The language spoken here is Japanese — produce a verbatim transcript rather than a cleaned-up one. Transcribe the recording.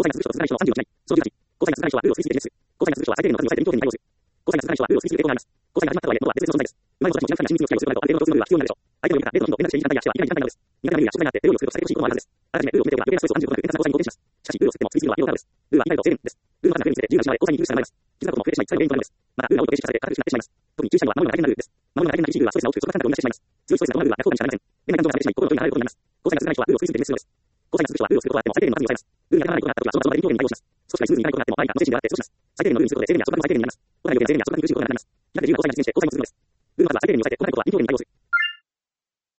サイン数字と数字のさんじゅういちない。小じゅうはち。コサイン数字はルールを推推定です。コサイン数字は最低限の数字を最低限に対応する。コサイン数字はルールを推推定となります。コサインが始まったとはいえ、元は別々の存在です。今の私もちゃんと親密に付き合いをするとなると、ある程度の共通ルールは必要になるでしょう。相手の読み方、デートの頻度、連絡している時間帯やしてはいけない時間帯などです。苦手なルールや障害があって、ルールをするとされてほしいこともあるはずです。あらかじめルールを決めておけば余計なストレスを感じることなく円滑な交際に貢献します。しかし、ルールを設定も追随するのは医療からです。ルールは理解と制限です。ルールの数が増えるにつれて自由な失われ、交際に苦しさが生まれます。傷つくことも増えてしまい、最後原因となるのです。また、ルールが多いと停止化されて堅苦しくなってしまいます。特に注意したいのは守るのが大変なルールです。守るのが大変な厳しいルールはストレスが大きく、その感覚を生み出してしまいます。強いストレスが伴うルールは逆効果にしかなりません。恋愛感情が激しい心の距離が離れることになります。交際が続かない人はルールを推推定する必要です。交際が続く人はルールをすることがあっても最低限の数に抑えます。ルールが当たらないことがあったときは、その場で臨機応変に対応します。少しがスムーズにいかないことがあっても、愛が無精神であって過ごします。最低限のルールにすることで制限や束縛も最低限になります。お互いの制限や束縛に苦しいことがなくなります。やがてルールは交際に実践して交際に結ぶのです。ルールの数は最低限に抑えて、お互いのことは臨機応変に対応する。